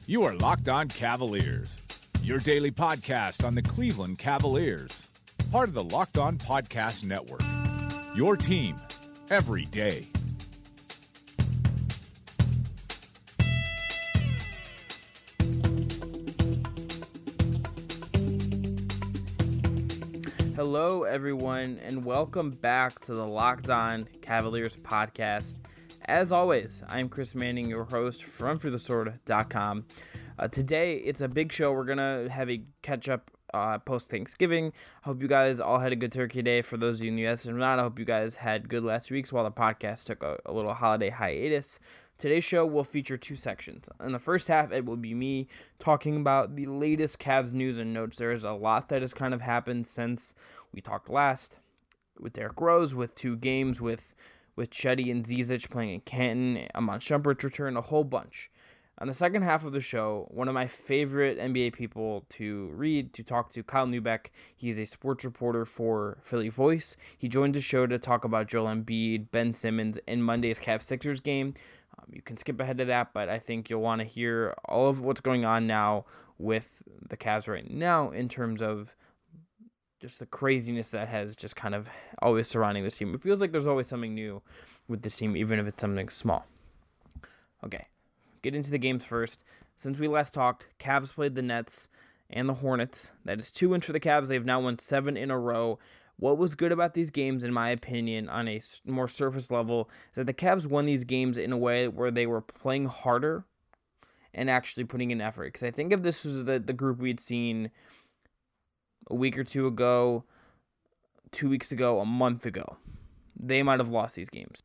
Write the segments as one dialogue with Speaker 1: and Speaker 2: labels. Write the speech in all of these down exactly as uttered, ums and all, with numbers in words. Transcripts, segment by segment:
Speaker 1: You are Locked On Cavaliers, your daily podcast on the Cleveland Cavaliers, part of the Locked On Podcast Network, your team every day.
Speaker 2: Hello, everyone, and welcome back to the Locked On Cavaliers podcast. As always, I'm Chris Manning, your host from Through The Sword dot com. Uh, today, it's a big show. We're going to have a catch-up uh, post-Thanksgiving. I hope you guys all had a good Turkey Day. For those of you in the U S and not, I hope you guys had good last weeks while the podcast took a, a little holiday hiatus. Today's show will feature two sections. In the first half, it will be me talking about the latest Cavs news and notes. There is a lot that has kind of happened since we talked last, with Derrick Rose, with two games, with with Chetty and Zizic playing in Canton, Iman Shumpert's return, a whole bunch. On the second half of the show, one of my favorite N B A people to read, to talk to, Kyle Neubeck. He's a sports reporter for Philly Voice. He joined the show to talk about Joel Embiid, Ben Simmons, and Monday's Cavs-Sixers game. Um, you can skip ahead to that, but I think you'll want to hear all of what's going on now with the Cavs right now in terms of just the craziness that has just kind of always surrounding this team. It feels like there's always something new with this team, even if it's something small. Okay, get into the games first. Since we last talked, Cavs played the Nets and the Hornets. That is two wins for the Cavs. They've now won seven in a row. What was good about these games, in my opinion, on a more surface level, is that the Cavs won these games in a way where they were playing harder and actually putting in effort. Because I think if this was the, the group we'd seen a week or two ago, two weeks ago, a month ago, they might have lost these games.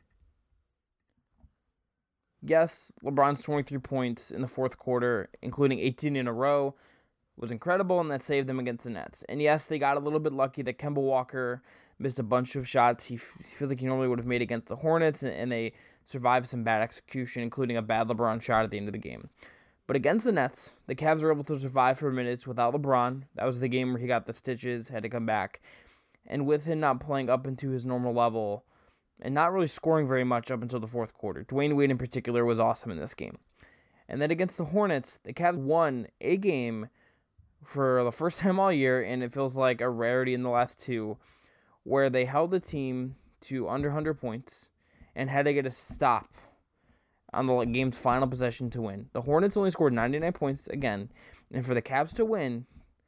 Speaker 2: Yes, LeBron's twenty-three points in the fourth quarter, including eighteen in a row, was incredible, and that saved them against the Nets. And yes, they got a little bit lucky that Kemba Walker missed a bunch of shots he, f- he feels like he normally would have made against the Hornets, and, and they survived some bad execution, including a bad LeBron shot at the end of the game. But against the Nets, the Cavs were able to survive for minutes without LeBron. That was the game where he got the stitches, had to come back. And with him not playing up into his normal level and not really scoring very much up until the fourth quarter, Dwayne Wade in particular was awesome in this game. And then against the Hornets, the Cavs won a game for the first time all year, and it feels like a rarity in the last two, where they held the team to under one hundred points and had to get a stop on the game's final possession to win. The Hornets only scored ninety-nine points again, and for the Cavs to win,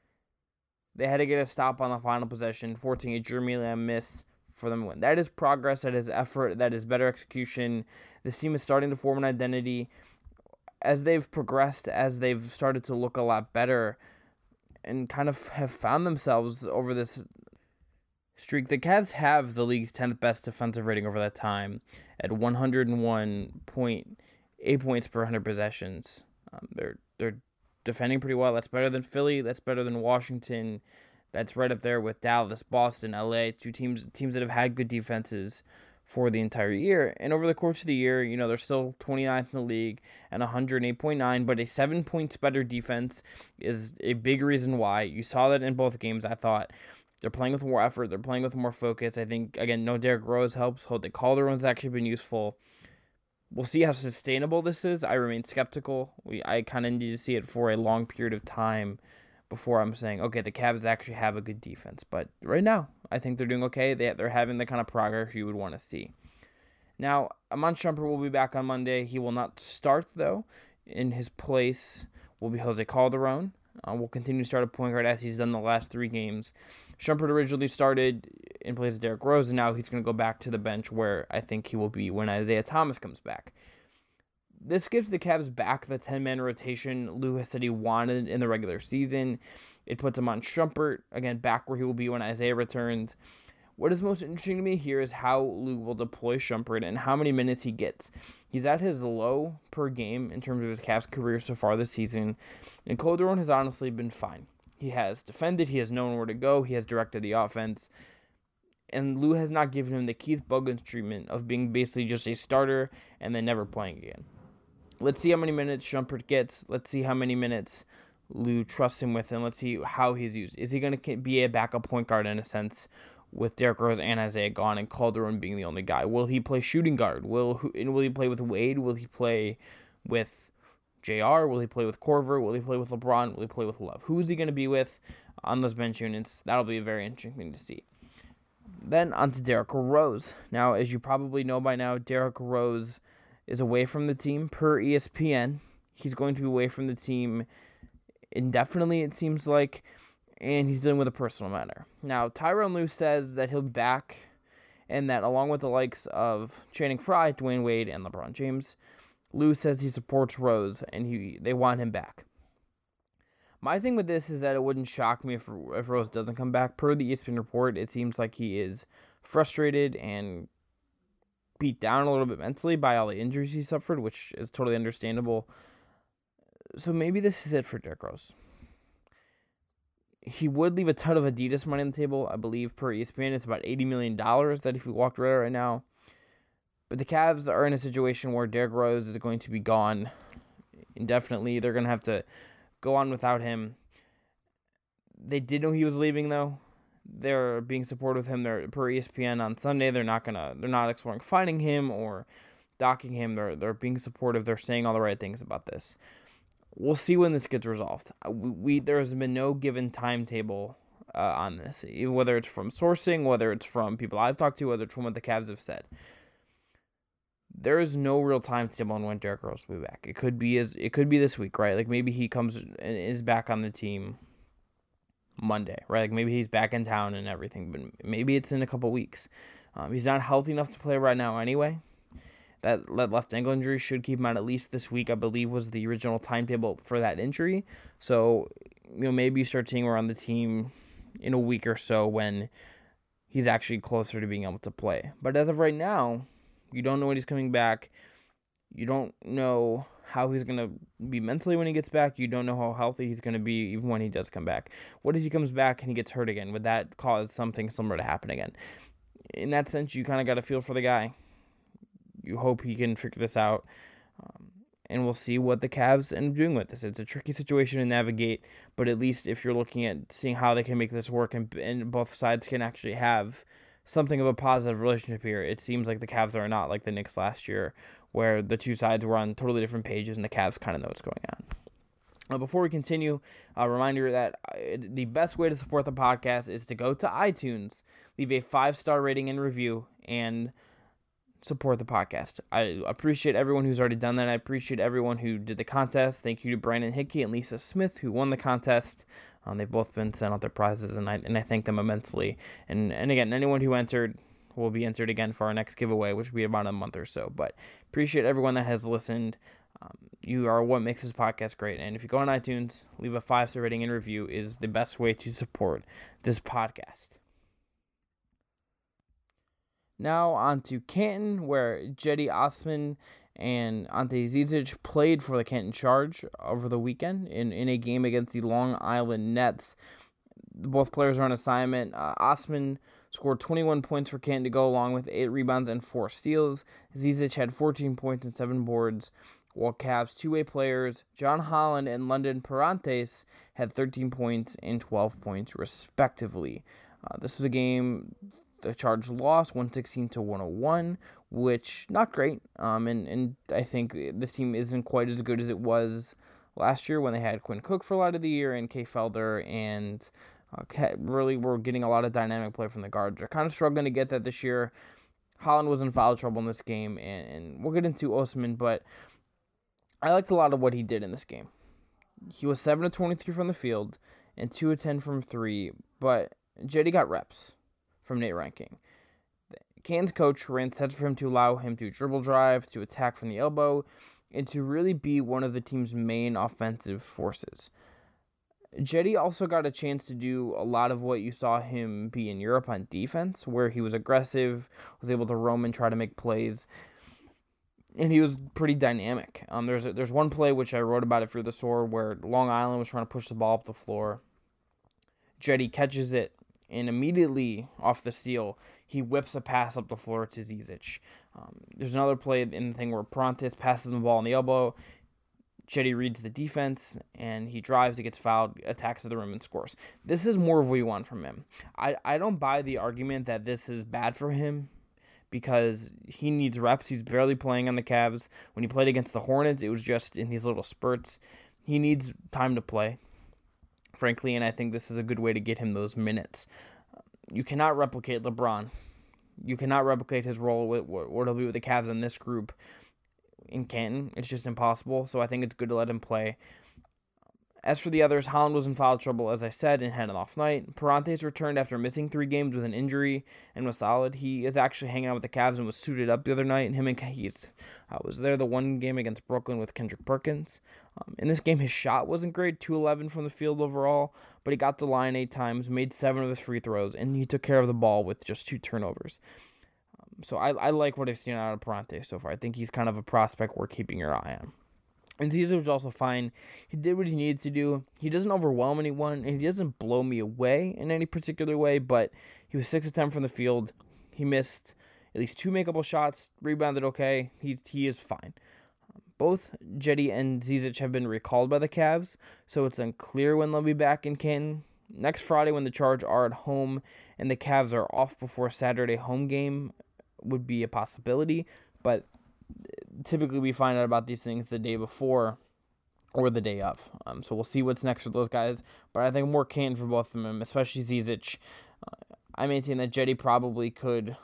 Speaker 2: they had to get a stop on the final possession, forcing a Jeremy Lamb miss for them to win. That is progress, that is effort, that is better execution. This team is starting to form an identity. As they've progressed, as they've started to look a lot better, and kind of have found themselves over this streak. The Cavs have the league's tenth best defensive rating over that time at one hundred one point eight points per one hundred possessions. Um, they're they're defending pretty well. That's better than Philly. That's better than Washington. That's right up there with Dallas, Boston, L A, two teams teams that have had good defenses for the entire year. And over the course of the year, you know, they're still twenty-ninth in the league and one hundred eight point nine, but a seven points better defense is a big reason why. You saw that in both games, I thought. They're playing with more effort. They're playing with more focus. I think, again, no Derrick Rose helps. Jose Calderon's actually been useful. We'll see how sustainable this is. I remain skeptical. We I kind of need to see it for a long period of time before I'm saying, okay, the Cavs actually have a good defense. But right now, I think they're doing okay. They, they're having the kind of progress you would want to see. Now, Iman Shumpert will be back on Monday. He will not start, though. In his place will be Jose Calderon. Uh, will continue to start at point guard as he's done the last three games. Shumpert originally started in place of Derrick Rose, and now he's going to go back to the bench where I think he will be when Isaiah Thomas comes back. This gives the Cavs back the ten-man rotation Lou has said he wanted in the regular season. It puts him on Shumpert, again, back where he will be when Isaiah returns. What is most interesting to me here is how Lou will deploy Shumpert and how many minutes he gets. He's at his low per game in terms of his Cavs career so far this season, and Calderon has honestly been fine. He has defended, he has known where to go, he has directed the offense, and Lou has not given him the Keith Buggins treatment of being basically just a starter and then never playing again. Let's see how many minutes Shumpert gets. Let's see how many minutes Lou trusts him with, and let's see how he's used. Is he going to be a backup point guard in a sense, with Derrick Rose and Isaiah gone and Calderon being the only guy? Will he play shooting guard? Will and will he play with Wade? Will he play with J R? Will he play with Korver? Will he play with LeBron? Will he play with Love? Who is he going to be with on those bench units? That'll be a very interesting thing to see. Then on to Derrick Rose. Now, as you probably know by now, Derrick Rose is away from the team per E S P N. He's going to be away from the team indefinitely, it seems like, and he's dealing with a personal matter. Now, Tyronn Lue says that he'll be back, and that along with the likes of Channing Frye, Dwayne Wade, and LeBron James, Lue says he supports Rose, and he they want him back. My thing with this is that it wouldn't shock me if, if Rose doesn't come back. Per the E S P N report, it seems like he is frustrated and beat down a little bit mentally by all the injuries he suffered, which is totally understandable. So maybe this is it for Derrick Rose. He would leave a ton of Adidas money on the table. I believe per E S P N it's about eighty million dollars that if he walked away right now. But the Cavs are in a situation where Derrick Rose is going to be gone indefinitely. They're going to have to go on without him. They did know he was leaving, though. They're being supportive of him. They're per E S P N on Sunday. They're not gonna. They're not exploring finding him or docking him. They're they're being supportive. They're saying all the right things about this. We'll see when this gets resolved. We, we there has been no given timetable uh, on this, whether it's from sourcing, whether it's from people I've talked to, whether it's from what the Cavs have said. There is no real timetable on when Derrick Rose will be back. It could be as it could be this week, right? Like maybe he comes and is back on the team Monday, right? Like maybe he's back in town and everything, but maybe it's in a couple weeks. Um, he's not healthy enough to play right now anyway. That left ankle injury should keep him out at least this week, I believe, was the original timetable for that injury. So, you know, maybe you start seeing him around the team in a week or so when he's actually closer to being able to play. But as of right now, you don't know when he's coming back. You don't know how he's going to be mentally when he gets back. You don't know how healthy he's going to be even when he does come back. What if he comes back and he gets hurt again? Would that cause something similar to happen again? In that sense, you kind of got to feel for the guy. You hope he can figure this out, um, and we'll see what the Cavs end up doing with this. It's a tricky situation to navigate, but at least if you're looking at seeing how they can make this work and, and both sides can actually have something of a positive relationship here, it seems like the Cavs are not like the Knicks last year, where the two sides were on totally different pages and the Cavs kind of know what's going on. Uh, before we continue, a reminder that uh, the best way to support the podcast is to go to iTunes, leave a five-star rating and review, and support the podcast. I appreciate everyone who's already done that. I appreciate everyone who did the contest. Thank you to Brandon Hickey and Lisa Smith who won the contest. Um, they've both been sent out their prizes, and I and I thank them immensely. And and again, anyone who entered will be entered again for our next giveaway, which will be about a month or so. But appreciate everyone that has listened. Um, you are what makes this podcast great. And if you go on iTunes, leave a five-star rating and review is the best way to support this podcast. Now on to Canton, where Cedi Osman and Ante Zizic played for the Canton Charge over the weekend in, in a game against the Long Island Nets. Both players are on assignment. Uh, Osman scored twenty-one points for Canton to go along with eight rebounds and four steals. Zizic had fourteen points and seven boards, while Cavs two-way players John Holland and London Parantes had thirteen points and twelve points respectively. Uh, this was a game the Charge lost one sixteen to one oh one, which not great. Um, and, and I think this team isn't quite as good as it was last year when they had Quinn Cook for a lot of the year and Kay Felder and uh, really were getting a lot of dynamic play from the guards. They're kind of struggling to get that this year. Holland was in foul trouble in this game, and, and we'll get into Osman, but I liked a lot of what he did in this game. He was seven of twenty-three from the field and two of ten from three, but Cedi got reps from Nate Ranking. Canton's coach ran sets for him to allow him to dribble drive, to attack from the elbow, and to really be one of the team's main offensive forces. Cedi also got a chance to do a lot of what you saw him be in Europe on defense, where he was aggressive, was able to roam and try to make plays, and he was pretty dynamic. Um, there's a, there's one play which I wrote about it for the Sword where Long Island was trying to push the ball up the floor. Cedi catches it, and immediately off the steal, he whips a pass up the floor to Zizic. Um, there's another play in the thing where Parantes passes the ball on the elbow. Cedi reads the defense, and he drives, he gets fouled, attacks the rim, and scores. This is more of what you want from him. I, I don't buy the argument that this is bad for him because he needs reps. He's barely playing on the Cavs. When he played against the Hornets, it was just in these little spurts. He needs time to play, frankly, and I think this is a good way to get him those minutes. You cannot replicate LeBron. You cannot replicate his role with what it'll be with the Cavs in this group in Canton. It's just impossible, so I think it's good to let him play. As for the others, Holland was in foul trouble, as I said, and had an off night. Parantes returned after missing three games with an injury and was solid. He is actually hanging out with the Cavs and was suited up the other night. And him and He's uh, was there the one game against Brooklyn with Kendrick Perkins. Um, in this game, his shot wasn't great, two eleven from the field overall, but he got to the line eight times, made seven of his free throws, and he took care of the ball with just two turnovers. Um, so I, I like what I've seen out of Parantes so far. I think he's kind of a prospect worth keeping your eye on. And Zizic was also fine. He did what he needed to do. He doesn't overwhelm anyone, and he doesn't blow me away in any particular way, but he was six of ten from the field. He missed at least two makeable shots, rebounded okay. He's, he is fine. Both Jetty and Zizic have been recalled by the Cavs, so it's unclear when they'll be back in Canton. Next Friday, when the Charge are at home and the Cavs are off before Saturday home game, would be a possibility, but typically we find out about these things the day before or the day of. Um, so we'll see what's next for those guys. But I think more Canton for both of them, especially Zizic. Uh, I maintain that Jetty probably could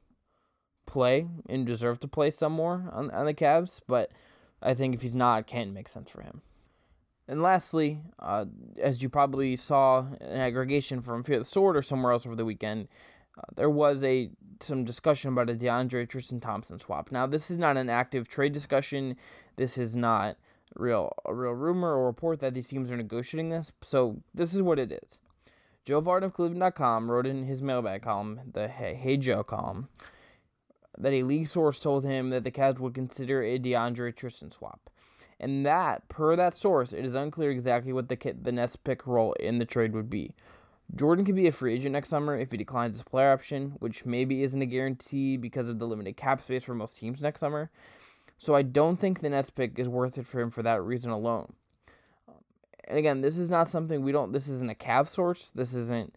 Speaker 2: play and deserve to play some more on, on the Cavs. But I think if he's not, Canton makes sense for him. And lastly, uh, as you probably saw an aggregation from Fear the Sword or somewhere else over the weekend, Uh, there was a some discussion about a DeAndre Tristan Thompson swap. Now, this is not an active trade discussion. This is not real a real rumor or report that these teams are negotiating this. So this is what it is. Joe Vard of Cleveland dot com wrote in his mailbag column, the Hey, hey Joe column, that a league source told him that the Cavs would consider a DeAndre Tristan swap. And that, per that source, it is unclear exactly what the the Nets pick role in the trade would be. Jordan could be a free agent next summer if he declines his player option, which maybe isn't a guarantee because of the limited cap space for most teams next summer. So I don't think the Nets pick is worth it for him for that reason alone. And again, this is not something we don't, this isn't a Cavs source. This isn't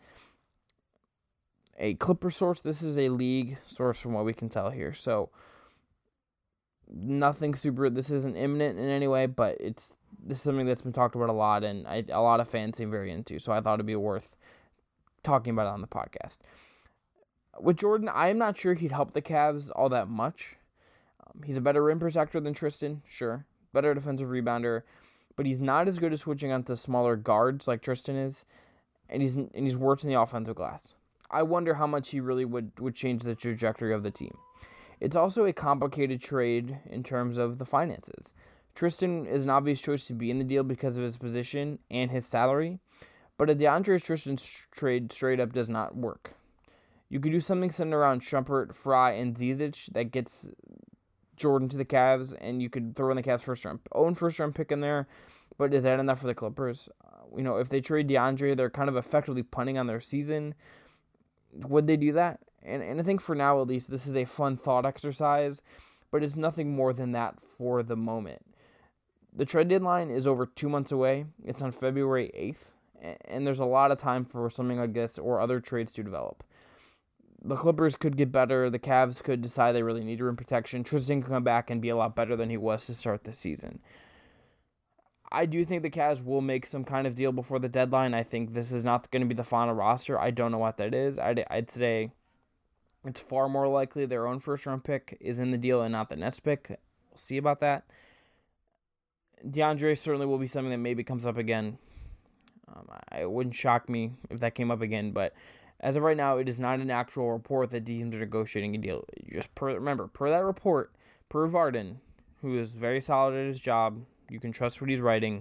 Speaker 2: a Clipper source. This is a league source from what we can tell here. So nothing super, this isn't imminent in any way, but it's, this is something that's been talked about a lot and I, a lot of fans seem very into. So I thought it'd be worth talking about it on the podcast. With Jordan, I am not sure he'd help the Cavs all that much. Um, he's a better rim protector than Tristan, sure. Better defensive rebounder, but he's not as good at switching onto smaller guards like Tristan is, and he's and he's worse in the offensive glass. I wonder how much he really would, would change the trajectory of the team. It's also a complicated trade in terms of the finances. Tristan is an obvious choice to be in the deal because of his position and his salary, but a DeAndre Tristan trade straight up does not work. You could do something centered around Shumpert, Fry, and Zizic that gets Jordan to the Cavs, and you could throw in the Cavs first round, own first round pick in there, but is that enough for the Clippers? Uh, you know, if they trade DeAndre, they're kind of effectively punting on their season. Would they do that? And, and I think for now, at least, this is a fun thought exercise, but it's nothing more than that for the moment. The trade deadline is over two months away. It's on February eighth, and there's a lot of time for something like this or other trades to develop. The Clippers could get better. The Cavs could decide they really need rim protection. Tristan could come back and be a lot better than he was to start the season. I do think the Cavs will make some kind of deal before the deadline. I think this is not going to be the final roster. I don't know what that is. I'd, I'd say it's far more likely their own first-round pick is in the deal and not the Nets pick. We'll see about that. DeAndre certainly will be something that maybe comes up again. Um, it wouldn't shock me if that came up again, but as of right now, it is not an actual report that teams are negotiating a deal. Just per, remember, per that report, per Varden, who is very solid at his job, you can trust what he's writing,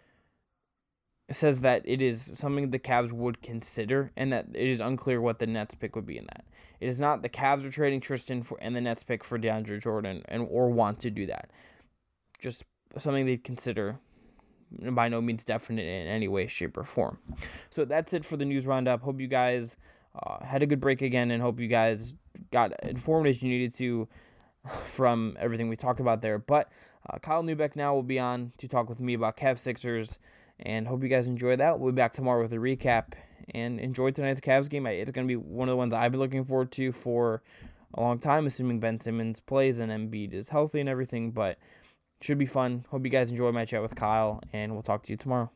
Speaker 2: says that it is something the Cavs would consider and that it is unclear what the Nets pick would be in that. It is not the Cavs are trading Tristan for and the Nets pick for DeAndre Jordan and or want to do that. Just something they'd consider, by no means definite in any way, shape, or form. So that's it for the news roundup. Hope you guys uh, had a good break again and hope you guys got informed as you needed to from everything we talked about there. But uh, Kyle Neubeck now will be on to talk with me about Cavs Sixers, and hope you guys enjoy that. We'll be back tomorrow with a recap, and enjoy tonight's Cavs game. It's going to be one of the ones I've been looking forward to for a long time, assuming Ben Simmons plays and Embiid is healthy and everything, but should be fun. Hope you guys enjoy my chat with Kyle, and we'll talk to you tomorrow.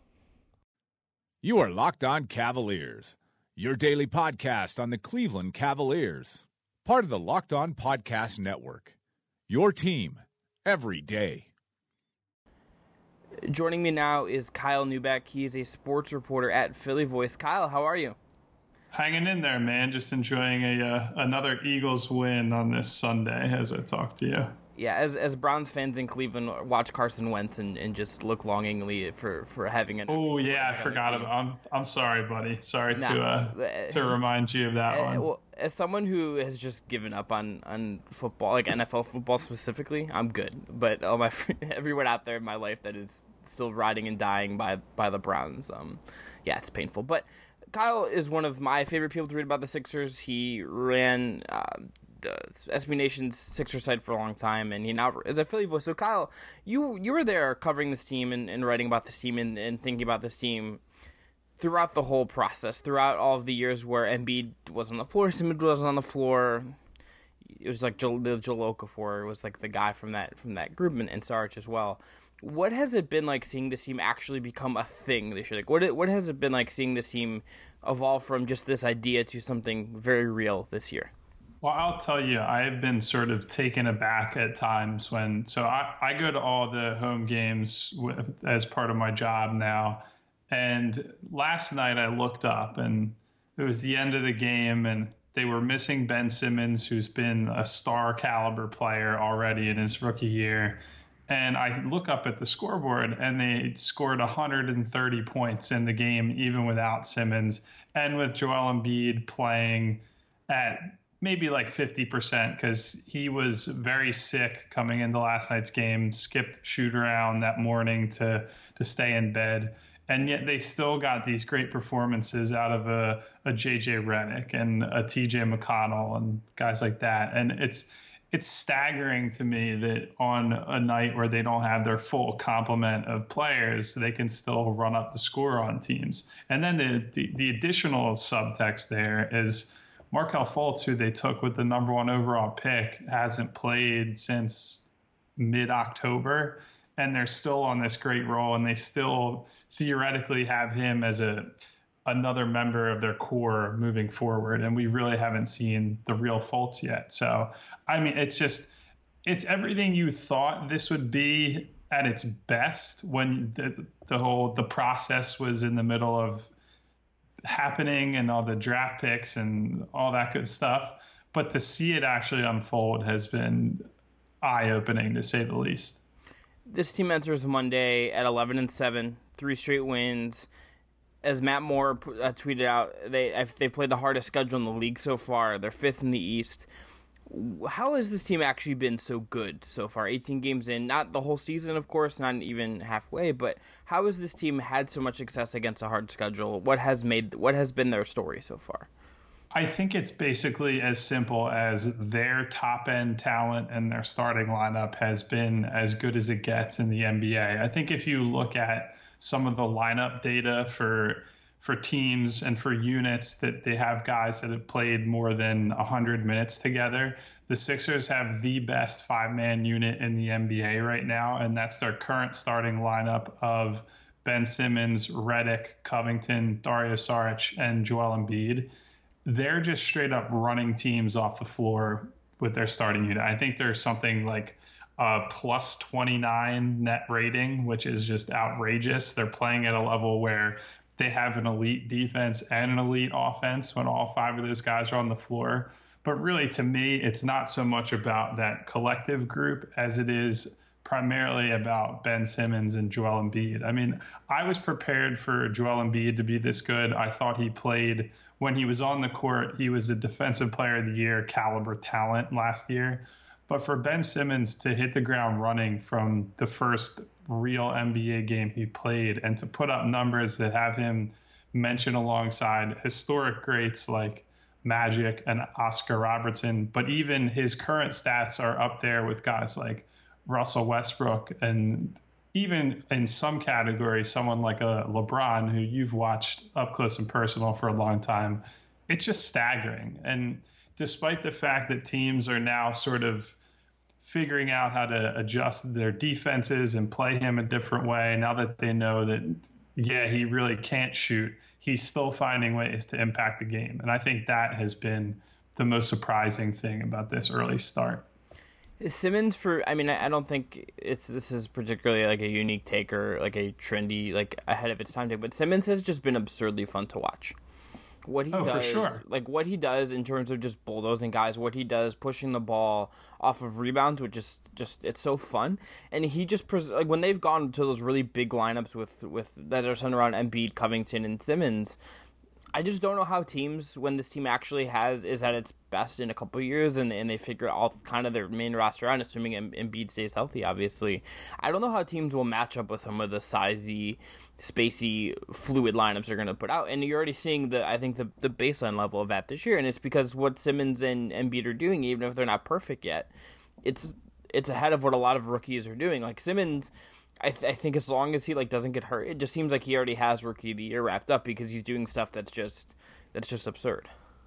Speaker 1: You are Locked On Cavaliers, your daily podcast on the Cleveland Cavaliers, part of the Locked On Podcast Network, your team every day.
Speaker 2: Joining me now is Kyle Neubeck. He is a sports reporter at Philly Voice. Kyle, how are you?
Speaker 3: Hanging in there, man. Just enjoying a uh, another Eagles win on this Sunday as I talk to you.
Speaker 2: Yeah, as as Browns fans in Cleveland, watch Carson Wentz and, and just look longingly for, for having an.
Speaker 3: Oh yeah, I forgot about. I'm I'm sorry, buddy. Sorry nah, to uh, to remind you of that uh, one.
Speaker 2: Well, as someone who has just given up on, on football, like N F L football specifically, I'm good. But all my everyone out there in my life that is still riding and dying by by the Browns, um, yeah, it's painful. But Kyle is one of my favorite people to read about the Sixers. He ran. Uh, Uh, S B Nation's Sixers site for a long time, and he now is a Philly Voice. So, Kyle, you you were there covering this team and, and writing about this team and, and thinking about this team throughout the whole process, throughout all of the years where Embiid was on the floor, Simmons wasn't on the floor. It was like Joel, the Joel Okafor was like the guy from that from that group, and, and Sarge as well. What has it been like seeing this team actually become a thing this year? Like, what what has it been like seeing this team evolve from just this idea to something very real this year?
Speaker 3: Well, I'll tell you, I've been sort of taken aback at times when, so I, I go to all the home games with, as part of my job now. And last night I looked up and it was the end of the game and they were missing Ben Simmons, who's been a star caliber player already in his rookie year. And I look up at the scoreboard and they scored one hundred thirty points in the game, even without Simmons and with Joel Embiid playing at maybe like fifty percent because he was very sick coming into last night's game, skipped shoot around that morning to to stay in bed. And yet they still got these great performances out of a, a J J Redick and a T J McConnell and guys like that. And it's it's staggering to me that on a night where they don't have their full complement of players, they can still run up the score on teams. And then the the, the additional subtext there is Markelle Fultz, who they took with the number one overall pick, hasn't played since mid-October, and they're still on this great roll, and they still theoretically have him as a another member of their core moving forward, and we really haven't seen the real Fultz yet. So, I mean, it's just it's everything you thought this would be at its best when the, the whole the process was in the middle of happening and all the draft picks and all that good stuff. But to see it actually unfold has been eye-opening, to say the least.
Speaker 2: This team enters Monday at eleven and seven, three straight wins. As Matt Moore uh, tweeted out, they they played the hardest schedule in the league so far. They're fifth in the East. How has this team actually been so good so far? eighteen games in, not the whole season, of course, not even halfway, but how has this team had so much success against a hard schedule? What has made what has been their story so far?
Speaker 3: I think it's basically as simple as their top-end talent and their starting lineup has been as good as it gets in the N B A. I think if you look at some of the lineup data for for teams and for units that they have guys that have played more than one hundred minutes together, the Sixers have the best five-man unit in the N B A right now, and that's their current starting lineup of Ben Simmons, Redick, Covington, Dario Saric, and Joel Embiid. They're just straight up running teams off the floor with their starting unit. I think there's something like a plus twenty-nine net rating, which is just outrageous. They're playing at a level where they have an elite defense and an elite offense when all five of those guys are on the floor. But really, to me, it's not so much about that collective group as it is primarily about Ben Simmons and Joel Embiid. I mean, I was prepared for Joel Embiid to be this good. I thought he played, when he was on the court, he was a defensive player of the year caliber talent last year. But for Ben Simmons to hit the ground running from the first real N B A game he played and to put up numbers that have him mentioned alongside historic greats like Magic and Oscar Robertson, but even his current stats are up there with guys like Russell Westbrook, and even in some categories, someone like a LeBron, who you've watched up close and personal for a long time. It's just staggering. And despite the fact that teams are now sort of figuring out how to adjust their defenses and play him a different way, now that they know that, yeah, he really can't shoot, he's still finding ways to impact the game. And I think that has been the most surprising thing about this early start.
Speaker 2: Simmons, for I mean, I don't think it's this is particularly like a unique take or like a trendy, like ahead of its time take, but Simmons has just been absurdly fun to watch. What he
Speaker 3: oh,
Speaker 2: does,
Speaker 3: for sure.
Speaker 2: like what he does in terms of just bulldozing guys, what he does pushing the ball off of rebounds, which is just it's so fun. And he just pres- like when they've gone to those really big lineups with with that are centered around Embiid, Covington, and Simmons. I just don't know how teams, when this team actually has is at its best in a couple of years, and and they figure out kind of their main roster out, assuming Embiid stays healthy, obviously. I don't know how teams will match up with some of the sizey, spacey, fluid lineups they're going to put out. And you're already seeing the, I think, the, the baseline level of that this year, and it's because what Simmons and Embiid are doing, even if they're not perfect yet, it's it's ahead of what a lot of rookies are doing. Like Simmons, I, th- I think as long as he like doesn't get hurt, it just seems like he already has Rookie of the Year wrapped up because he's doing stuff that's just that's just absurd.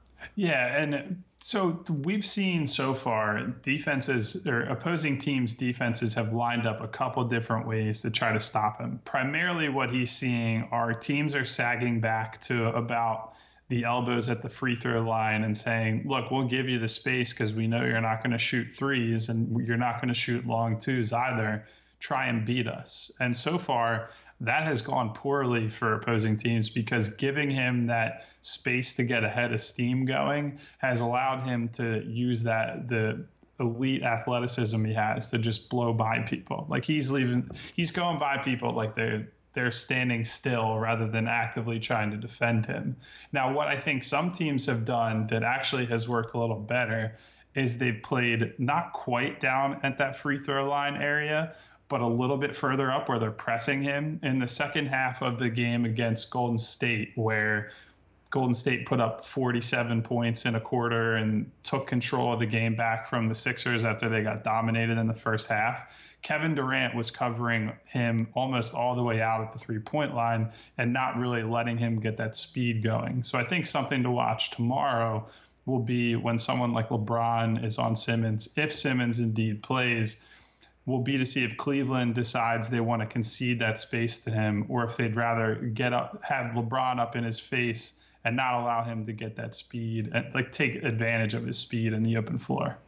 Speaker 3: Yeah, and so we've seen so far defenses or opposing teams' defenses have lined up a couple different ways to try to stop him. Primarily what he's seeing are teams are sagging back to about the elbows at the free throw line and saying, look, we'll give you the space because we know you're not going to shoot threes and you're not going to shoot long twos either. Try and beat us. And so far, that has gone poorly for opposing teams because giving him that space to get ahead of steam going has allowed him to use that the elite athleticism he has to just blow by people. Like he's leaving, he's going by people like they're they're standing still rather than actively trying to defend him. Now, what I think some teams have done that actually has worked a little better is they've played not quite down at that free throw line area, but a little bit further up where they're pressing him. In the second half of the game against Golden State, where Golden State put up forty-seven points in a quarter and took control of the game back from the Sixers after they got dominated in the first half, Kevin Durant was covering him almost all the way out at the three-point line and not really letting him get that speed going. So I think something to watch tomorrow will be when someone like LeBron is on Simmons, if Simmons indeed plays, will be to see if Cleveland decides they want to concede that space to him or if they'd rather get up, have LeBron up in his face and not allow him to get that speed and like take advantage of his speed in the open floor.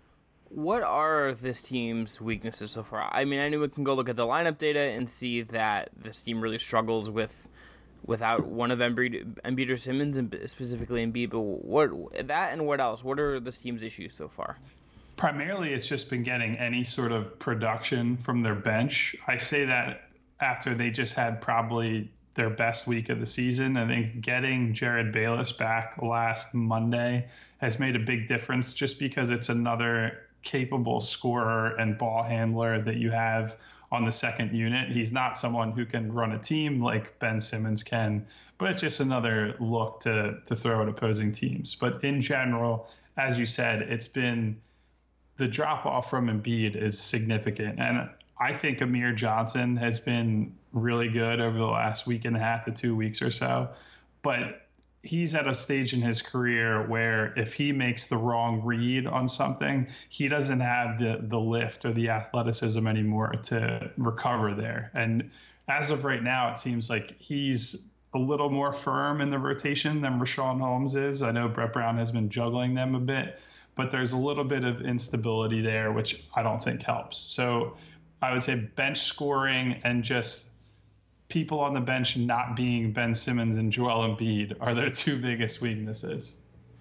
Speaker 2: What are this team's weaknesses so far? I mean, I know we can go look at the lineup data and see that this team really struggles with without one of Embiid, Embiid or Simmons, and specifically Embiid. But what that and what else? What are this team's issues so far?
Speaker 3: Primarily, it's just been getting any sort of production from their bench. I say that after they just had probably their best week of the season. I think getting Jared Bayless back last Monday has made a big difference just because it's another capable scorer and ball handler that you have on the second unit. He's not someone who can run a team like Ben Simmons can, but it's just another look to to throw at opposing teams. But in general, as you said, it's been the drop off from Embiid is significant. And I think Amir Johnson has been really good over the last week and a half to two weeks or so. But he's at a stage in his career where if he makes the wrong read on something, he doesn't have the, the lift or the athleticism anymore to recover there. And as of right now, it seems like he's a little more firm in the rotation than Richaun Holmes is. I know Brett Brown has been juggling them a bit, but there's a little bit of instability there, which I don't think helps. So I would say bench scoring and just people on the bench not being Ben Simmons and Joel Embiid are their two biggest weaknesses.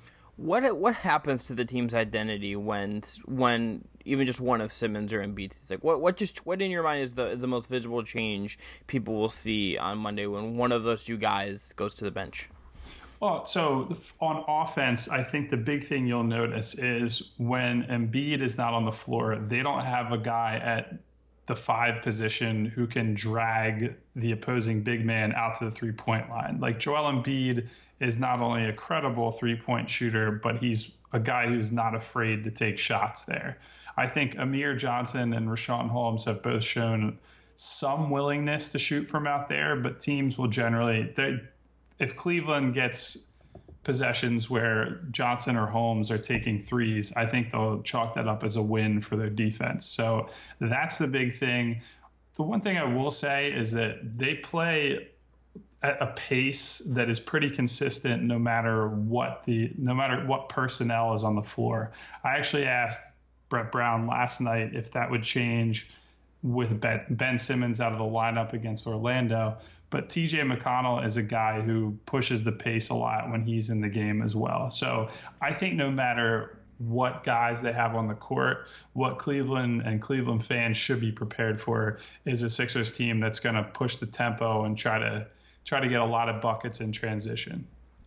Speaker 2: What what happens to the team's identity when when even just one of Simmons or Embiid is like what what just what in your mind is the is the most visible change people will see on Monday when one of those two guys goes to the bench?
Speaker 3: Well, so on offense, I think the big thing you'll notice is when Embiid is not on the floor, they don't have a guy at the five position who can drag the opposing big man out to the three-point line. Like Joel Embiid is not only a credible three-point shooter, but he's a guy who's not afraid to take shots there. I think Amir Johnson and Richaun Holmes have both shown some willingness to shoot from out there, but teams will generally – if Cleveland gets possessions where Johnson or Holmes are taking threes, I think they'll chalk that up as a win for their defense. So that's the big thing. The one thing I will say is that they play at a pace that is pretty consistent no matter what the no matter what personnel is on the floor. I actually asked Brett Brown last night if that would change with Ben Simmons out of the lineup against Orlando. But T J McConnell is a guy who pushes the pace a lot when he's in the game as well. So I think no matter what guys they have on the court, what Cleveland and Cleveland fans should be prepared for is a Sixers team that's going to push the tempo and try to try to get a lot of buckets in transition.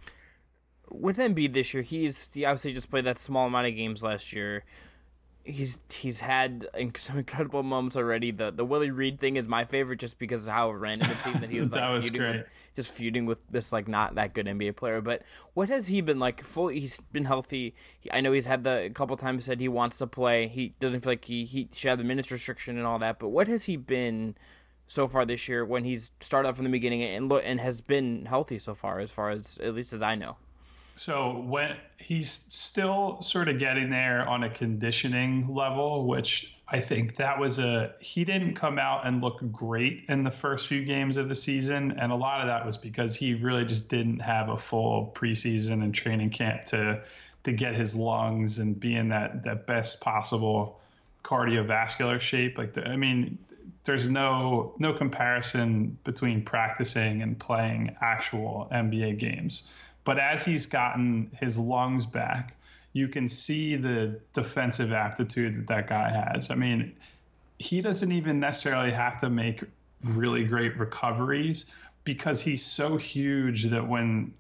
Speaker 2: With Embiid this year, he's he obviously just played that small amount of games last year. He's he's had some incredible moments already. The the Willie Reed thing is my favorite just because of how random it seemed that he was like
Speaker 3: that was
Speaker 2: feuding
Speaker 3: great.
Speaker 2: With, just feuding with this like not that good N B A player. But what has he been like? Fully, he's been healthy. He, I know he's had the a couple times said he wants to play. He doesn't feel like he he should have the minutes restriction and all that. But what has he been so far this year when he's started off from the beginning and look and has been healthy so far, as far as at least as I know?
Speaker 3: So when he's still sort of getting there on a conditioning level, which I think that was a, he didn't come out and look great in the first few games of the season. And a lot of that was because he really just didn't have a full preseason and training camp to, to get his lungs and be in that, that best possible cardiovascular shape. Like, the, I mean, there's no, no comparison between practicing and playing actual N B A games. But as he's gotten his lungs back, you can see the defensive aptitude that that guy has. I mean, he doesn't even necessarily have to make really great recoveries because he's so huge that when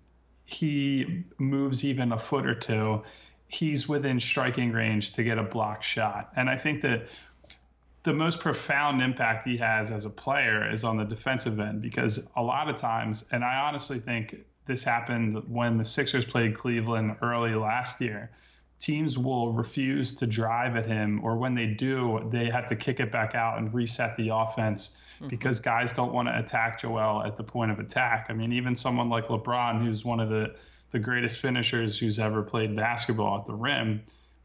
Speaker 3: he moves even a foot or two, he's within striking range to get a block shot. And I think that the most profound impact he has as a player is on the defensive end, because a lot of times, and I honestly think this happened when the Sixers played Cleveland early last year, teams will refuse to drive at him, or when they do, they have to kick it back out and reset the offense mm-hmm. because guys don't want to attack Joel at the point of attack. I mean, even someone like LeBron, who's one of the, the greatest finishers who's ever played basketball at the rim,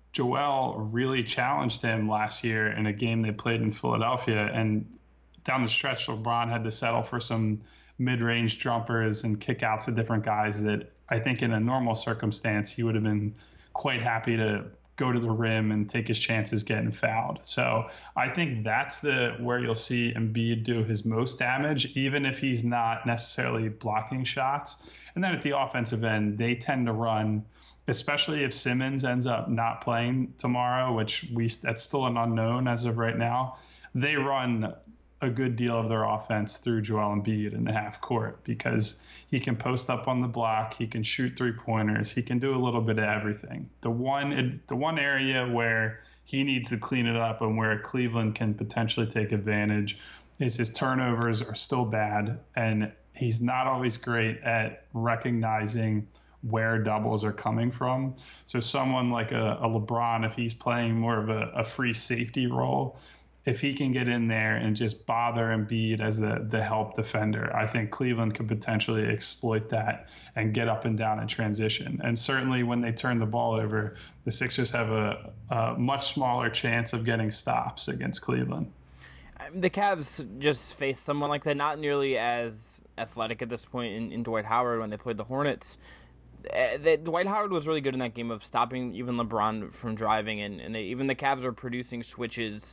Speaker 3: Joel really challenged him last year in a game they played in Philadelphia. And down the stretch, LeBron had to settle for some mid-range jumpers and kickouts to different guys that I think in a normal circumstance he would have been quite happy to go to the rim and take his chances getting fouled. So I think that's the where you'll see Embiid do his most damage, even if he's not necessarily blocking shots. And then at the offensive end, they tend to run, especially if Simmons ends up not playing tomorrow, which we that's still an unknown as of right now. They run a good deal of their offense through Joel Embiid in the half court because he can post up on the block, he can shoot three pointers, he can do a little bit of everything. The one the one area where he needs to clean it up and where Cleveland can potentially take advantage is his turnovers are still bad, and he's not always great at recognizing where doubles are coming from. So someone like a, a LeBron, if he's playing more of a, a free safety role, if he can get in there and just bother Embiid as the, the help defender, I think Cleveland could potentially exploit that and get up and down in transition. And certainly when they turn the ball over, the Sixers have a, a much smaller chance of getting stops against Cleveland.
Speaker 2: The Cavs just faced someone like that, not nearly as athletic at this point in, in Dwight Howard when they played the Hornets. Uh, the, Dwight Howard was really good in that game of stopping even LeBron from driving, and, and they, even the Cavs are producing switches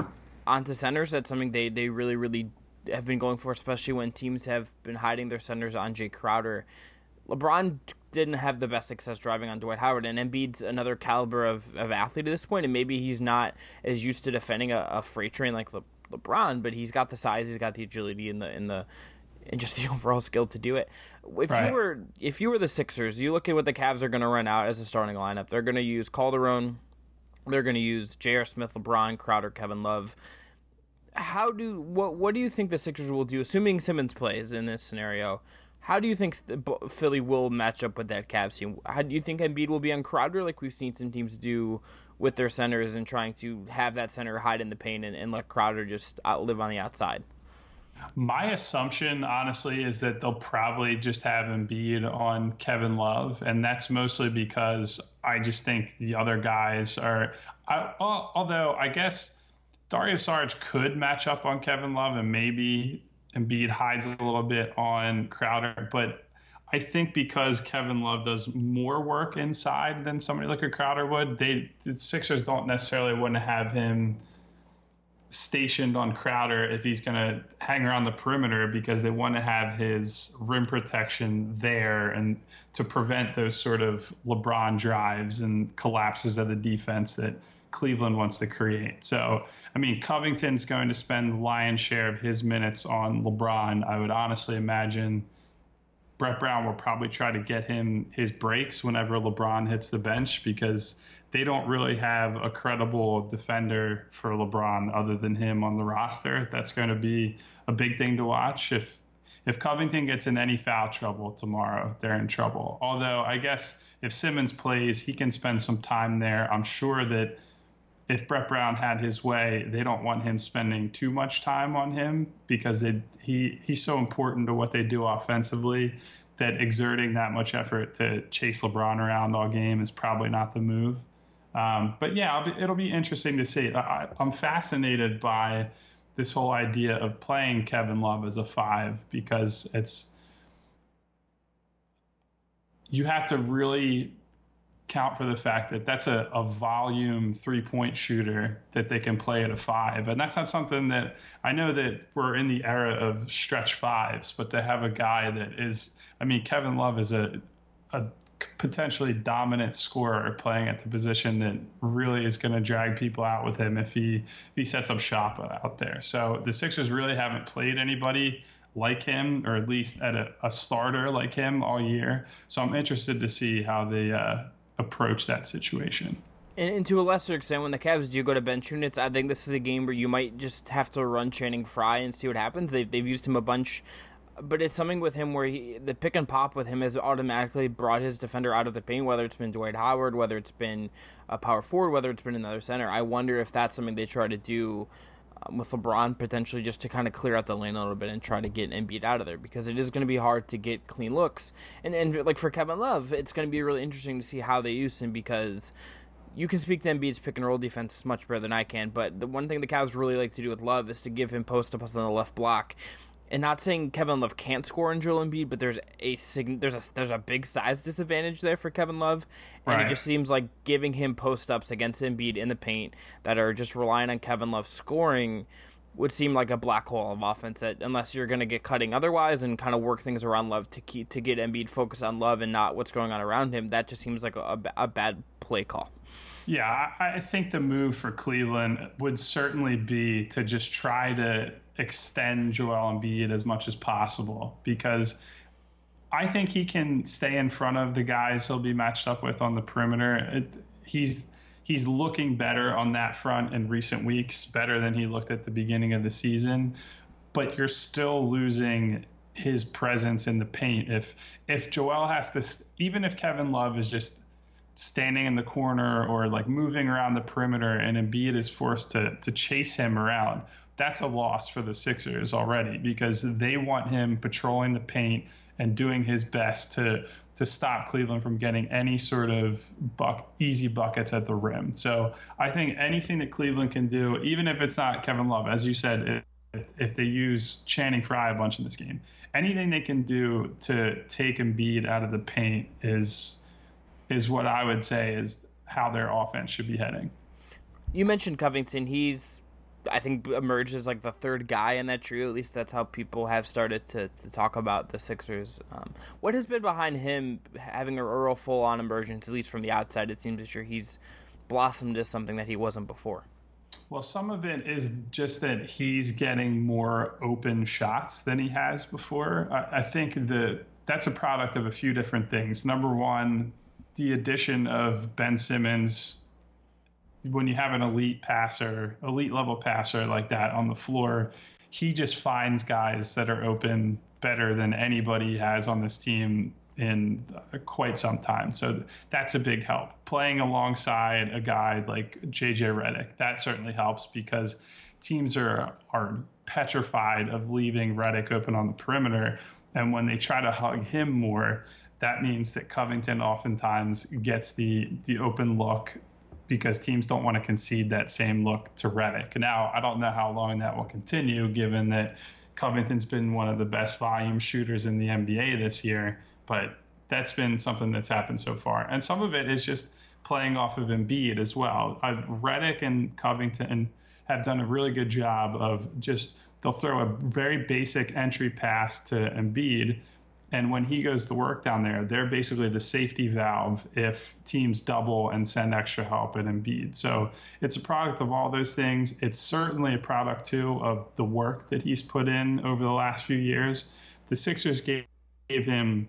Speaker 2: onto centers. That's something they, they really, really have been going for, especially when teams have been hiding their centers on Jay Crowder. LeBron didn't have the best success driving on Dwight Howard, and Embiid's another caliber of, of athlete at this point, and maybe he's not as used to defending a, a freight train like Le, LeBron, but he's got the size, he's got the agility, and the and the and just the overall skill to do it. If right. you were if you were the Sixers, you look at what the Cavs are going to run out as a starting lineup. They're going to use Calderon. They're going to use J R. Smith, LeBron, Crowder, Kevin Love. How do what what do you think the Sixers will do, assuming Simmons plays in this scenario? How do you think the, Philly will match up with that Cavs team? How do you think Embiid will be on Crowder, like we've seen some teams do with their centers, and trying to have that center hide in the paint and, and let Crowder just out, live on the outside?
Speaker 3: My assumption, honestly, is that they'll probably just have Embiid on Kevin Love, and that's mostly because I just think the other guys are. I, although I guess Dario Saric could match up on Kevin Love, and maybe Embiid hides a little bit on Crowder, but I think because Kevin Love does more work inside than somebody like a Crowder would, they the Sixers don't necessarily want to have him stationed on Crowder if he's going to hang around the perimeter, because they want to have his rim protection there and to prevent those sort of LeBron drives and collapses of the defense that Cleveland wants to create. So, I mean, Covington's going to spend the lion's share of his minutes on LeBron. I would honestly imagine Brett Brown will probably try to get him his breaks whenever LeBron hits the bench, because they don't really have a credible defender for LeBron other than him on the roster. That's going to be a big thing to watch. If if Covington gets in any foul trouble tomorrow, they're in trouble. Although I guess if Simmons plays, he can spend some time there. I'm sure that if Brett Brown had his way, they don't want him spending too much time on him, because they, he he's so important to what they do offensively that exerting that much effort to chase LeBron around all game is probably not the move. Um, but yeah, it'll be, it'll be interesting to see. I, I'm fascinated by this whole idea of playing Kevin Love as a five, because it's you have to really count for the fact that that's a, a volume three-point shooter that they can play at a five. And that's not something that I know that we're in the era of stretch fives, but to have a guy that is, I mean, Kevin Love is a, a potentially dominant scorer playing at the position that really is going to drag people out with him if he if he sets up shop out there. So the Sixers really haven't played anybody like him, or at least at a, a starter like him all year. So I'm interested to see how they uh, approach that situation.
Speaker 2: And, and to a lesser extent, when the Cavs do go to bench units, I think this is a game where you might just have to run Channing Frye and see what happens. They've, they've used him a bunch, but it's something with him where he, the pick and pop with him has automatically brought his defender out of the paint, whether it's been Dwight Howard, whether it's been a power forward, whether it's been another center. I wonder if that's something they try to do um, with LeBron, potentially just to kind of clear out the lane a little bit and try to get Embiid out of there, because it is going to be hard to get clean looks. And, and like for Kevin Love, it's going to be really interesting to see how they use him, because you can speak to Embiid's pick and roll defense much better than I can, but the one thing the Cavs really like to do with Love is to give him post-ups on the left block. And not saying Kevin Love can't score on Joel Embiid, but there's a there's a there's a big size disadvantage there for Kevin Love, and right. It just seems like giving him post ups against Embiid in the paint that are just relying on Kevin Love scoring would seem like a black hole of offense, that unless you're going to get cutting otherwise and kind of work things around Love to keep to get Embiid focused on Love and not what's going on around him. That just seems like a, a bad play call.
Speaker 3: Yeah, I think the move for Cleveland would certainly be to just try to extend Joel Embiid as much as possible, because I think he can stay in front of the guys he'll be matched up with on the perimeter. It, he's he's looking better on that front in recent weeks, better than he looked at the beginning of the season, but you're still losing his presence in the paint. If if Joel has to, even if Kevin Love is just standing in the corner or like moving around the perimeter and Embiid is forced to to chase him around, that's a loss for the Sixers already, because they want him patrolling the paint and doing his best to to stop Cleveland from getting any sort of buck, easy buckets at the rim. So I think anything that Cleveland can do, even if it's not Kevin Love, as you said, if, if they use Channing Frye a bunch in this game, anything they can do to take Embiid out of the paint is is what I would say is how their offense should be heading.
Speaker 2: You mentioned Covington. He's, I think, emerged as like the third guy in that trio. At least that's how people have started to, to talk about the Sixers. Um, what has been behind him having a real full-on emergence, at least from the outside? It seems this year he's blossomed as something that he wasn't before.
Speaker 3: Well, some of it is just that he's getting more open shots than he has before. I, I think the that's a product of a few different things. Number one, the addition of Ben Simmons. When you have an elite passer, elite level passer like that on the floor, he just finds guys that are open better than anybody has on this team in quite some time. So that's a big help. Playing alongside a guy like J J Redick, that certainly helps, because teams are are petrified of leaving Redick open on the perimeter. And when they try to hug him more, that means that Covington oftentimes gets the the open look because teams don't want to concede that same look to Redick. Now, I don't know how long that will continue, given that Covington's been one of the best volume shooters in the N B A this year, but that's been something that's happened so far. And some of it is just playing off of Embiid as well. Uh, Redick and Covington have done a really good job of just, they'll throw a very basic entry pass to Embiid, and when he goes to work down there, they're basically the safety valve if teams double and send extra help at Embiid. So it's a product of all those things. It's certainly a product, too, of the work that he's put in over the last few years. The Sixers gave, gave him,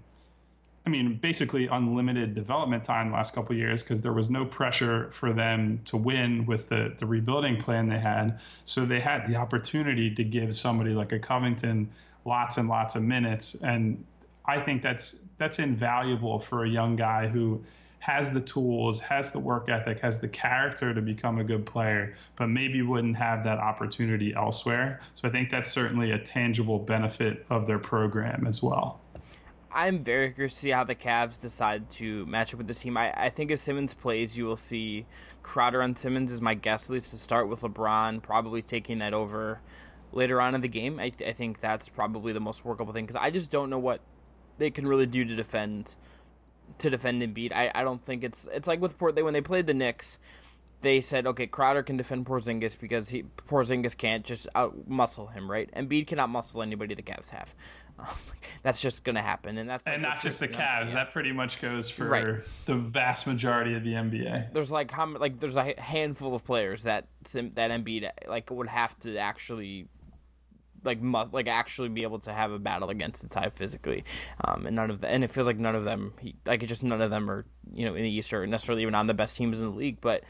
Speaker 3: I mean, basically unlimited development time the last couple of years because there was no pressure for them to win with the, the rebuilding plan they had. So they had the opportunity to give somebody like a Covington lots and lots of minutes. And I think that's that's invaluable for a young guy who has the tools, has the work ethic, has the character to become a good player, but maybe wouldn't have that opportunity elsewhere. So I think that's certainly a tangible benefit of their program as well.
Speaker 2: I'm very curious to see how the Cavs decide to match up with this team. I, I think if Simmons plays, you will see Crowder on Simmons is my guess, at least to start, with LeBron probably taking that over later on in the game. I, th- I think that's probably the most workable thing because I just don't know what they can really do to defend to defend Embiid. I, I don't think it's it's like with Port. They, when they played the Knicks, they said, okay, Crowder can defend Porzingis because he Porzingis can't just out muscle him, right? Embiid cannot muscle anybody the Cavs have. Um, that's just going to happen, and that's
Speaker 3: and
Speaker 2: like,
Speaker 3: not just the Cavs. That pretty much goes for
Speaker 2: right.
Speaker 3: the vast majority of the N B A.
Speaker 2: There's like how like there's a handful of players that that Embiid like would have to actually. Like, mu- like actually be able to have a battle against inside physically, um, and none of the, and it feels like none of them, he, like it just none of them are, you know, in the East or necessarily even on the best teams in the league. But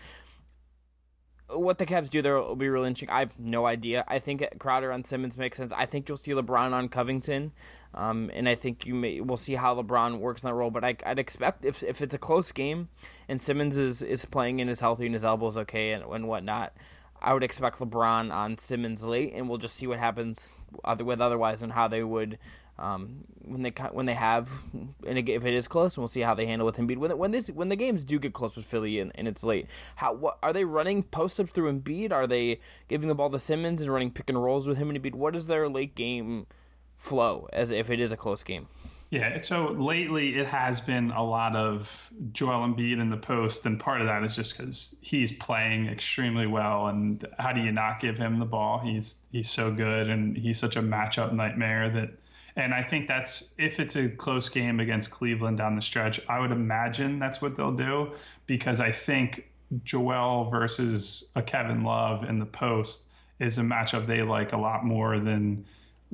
Speaker 2: what the Cavs do there will be really interesting. I have no idea. I think Crowder on Simmons makes sense. I think you'll see LeBron on Covington, um, and I think you may we'll see how LeBron works in that role. But I, I'd expect if if it's a close game and Simmons is, is playing and is healthy and his elbow's okay and, and whatnot, I would expect LeBron on Simmons late, and we'll just see what happens with otherwise and how they would um, when they when they have and if it is close, and we'll see how they handle with Embiid when when this when the games do get close with Philly and, and it's late. How what are they running post ups through Embiid? Are they giving the ball to Simmons and running pick and rolls with him and Embiid? What is their late game flow as if it is a close game?
Speaker 3: Yeah, so lately it has been a lot of Joel Embiid in the post, and part of that is just because he's playing extremely well, and how do you not give him the ball? He's he's so good, and he's such a matchup nightmare that, and I think that's, if it's a close game against Cleveland down the stretch, I would imagine that's what they'll do, because I think Joel versus a Kevin Love in the post is a matchup they like a lot more than,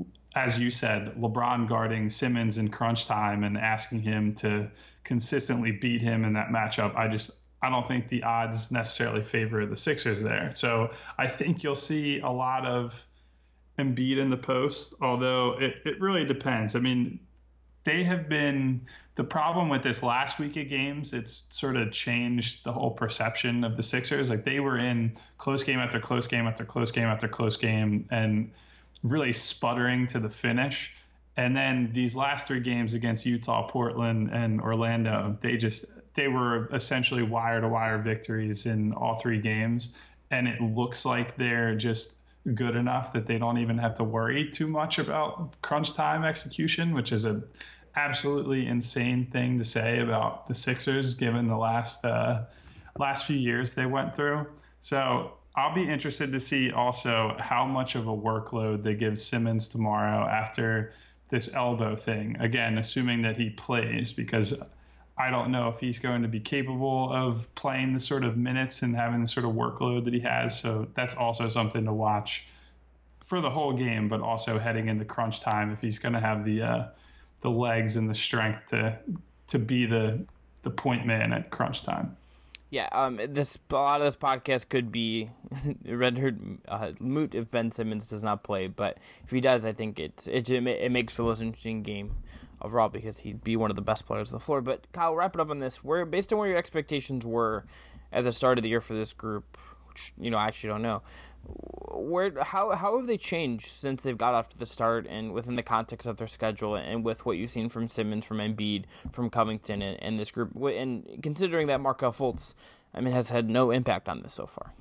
Speaker 3: as you said, LeBron guarding Simmons in crunch time and asking him to consistently beat him in that matchup. I just, I don't think the odds necessarily favor the Sixers there. So I think you'll see a lot of Embiid in the post, although it, it really depends. I mean, they have been, the problem with this last week of games, it's sort of changed the whole perception of the Sixers. Like, they were in close game after close game after close game after close game and really sputtering to the finish. And then these last three games against Utah, Portland, and Orlando, they just, they were essentially wire to wire victories in all three games. And it looks like they're just good enough that they don't even have to worry too much about crunch time execution, which is a absolutely insane thing to say about the Sixers given the last, uh, last few years they went through. So I'll be interested to see also how much of a workload they give Simmons tomorrow after this elbow thing. Again, assuming that he plays, because I don't know if he's going to be capable of playing the sort of minutes and having the sort of workload that he has. So that's also something to watch for the whole game, but also heading into crunch time if he's going to have the uh, the legs and the strength to to be the the point man at crunch time.
Speaker 2: Yeah, um, this a lot of this podcast could be red herd uh, moot if Ben Simmons does not play, but if he does, I think it it it makes for the most interesting game overall because he'd be one of the best players on the floor. But Kyle, wrap it up on this. Where based on where your expectations were at the start of the year for this group, which you know I actually don't know, Where how how have they changed since they've got off to the start, and within the context of their schedule, and with what you've seen from Simmons, from Embiid, from Covington, and, and this group, and considering that Markelle Fultz, I mean, has had no impact on this so far?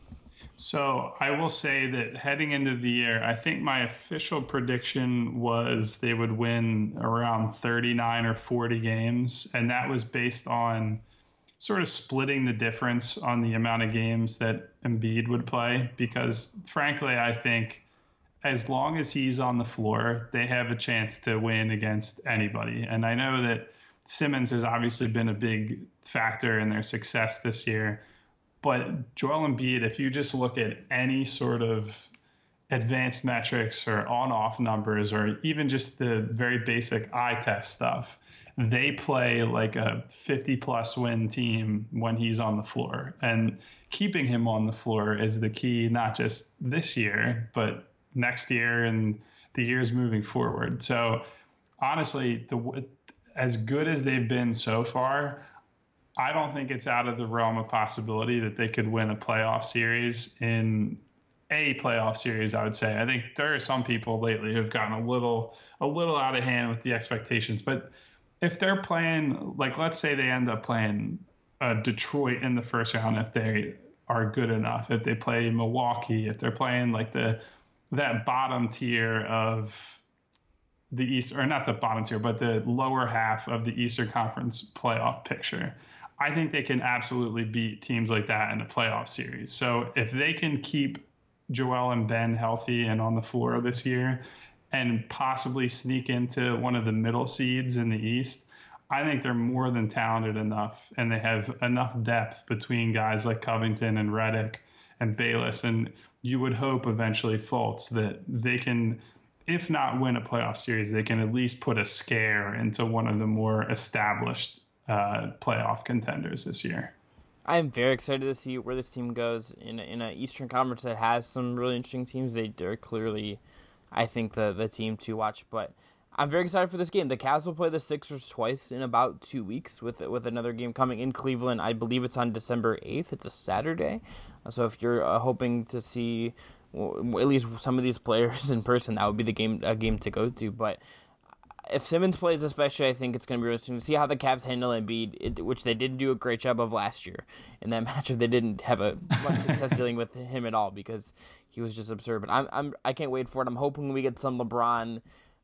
Speaker 3: So I will say that heading into the year, I think my official prediction was they would win around thirty-nine or forty games, and that was based on sort of splitting the difference on the amount of games that Embiid would play, because frankly, I think as long as he's on the floor, they have a chance to win against anybody. And I know that Simmons has obviously been a big factor in their success this year, but Joel Embiid, if you just look at any sort of advanced metrics or on-off numbers, or even just the very basic eye test stuff, they play like a fifty plus win team when he's on the floor, and keeping him on the floor is the key, not just this year, but next year and the years moving forward. So honestly, the, as good as they've been so far, I don't think it's out of the realm of possibility that they could win a playoff series in a playoff series. I would say, I think there are some people lately who've gotten a little, a little out of hand with the expectations, but if they're playing, like, let's say they end up playing uh, Detroit in the first round, if they are good enough, if they play Milwaukee, if they're playing like the that bottom tier of the East, or not the bottom tier, but the lower half of the Eastern Conference playoff picture, I think they can absolutely beat teams like that in a playoff series. So if they can keep Joel and Ben healthy and on the floor this year, and possibly sneak into one of the middle seeds in the East, I think they're more than talented enough, and they have enough depth between guys like Covington and Redick and Bayless, and you would hope eventually Fultz, that they can, if not win a playoff series, they can at least put a scare into one of the more established uh, playoff contenders this year.
Speaker 2: I am very excited to see where this team goes in a, in an Eastern Conference that has some really interesting teams. They are clearly, I think, the, the team to watch, but I'm very excited for this game. The Cavs will play the Sixers twice in about two weeks with with another game coming in Cleveland. I believe it's on December eighth. It's a Saturday. So if you're uh, hoping to see well, at least some of these players in person, that would be the game a game to go to. But if Simmons plays especially, I think it's going to be really interesting to see how the Cavs handle Embiid, it, which they didn't do a great job of last year. In that matchup, they didn't have a much success dealing with him at all because he was just absurd. But I'm, I'm, I can't wait for it. I'm hoping we get some LeBron,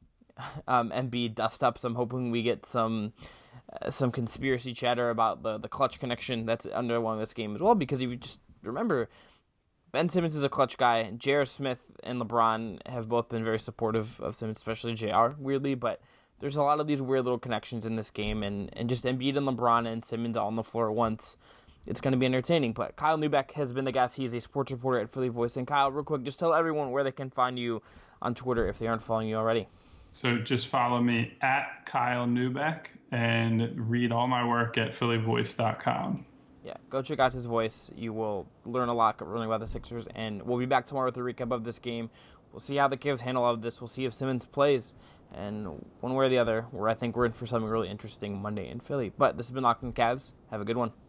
Speaker 2: um, Embiid dust-ups. I'm hoping we get some uh, some conspiracy chatter about the, the clutch connection that's underlying this game as well, because if you just remember, Ben Simmons is a clutch guy. J R. Smith and LeBron have both been very supportive of Simmons, especially J R, weirdly, but there's a lot of these weird little connections in this game, and, and just Embiid and LeBron and Simmons all on the floor at once. It's going to be entertaining. But Kyle Neubeck has been the guest. He's a sports reporter at Philly Voice. And Kyle, real quick, just tell everyone where they can find you on Twitter if they aren't following you already.
Speaker 3: So just follow me at Kyle Neubeck and read all my work at philly voice dot com.
Speaker 2: Yeah, go check out his voice. You will learn a lot learning about the Sixers, and we'll be back tomorrow with a recap of this game. We'll see how the Cavs handle all of this. We'll see if Simmons plays, and one way or the other, where I think we're in for something really interesting Monday in Philly. But this has been Locked On Cavs. Have a good one.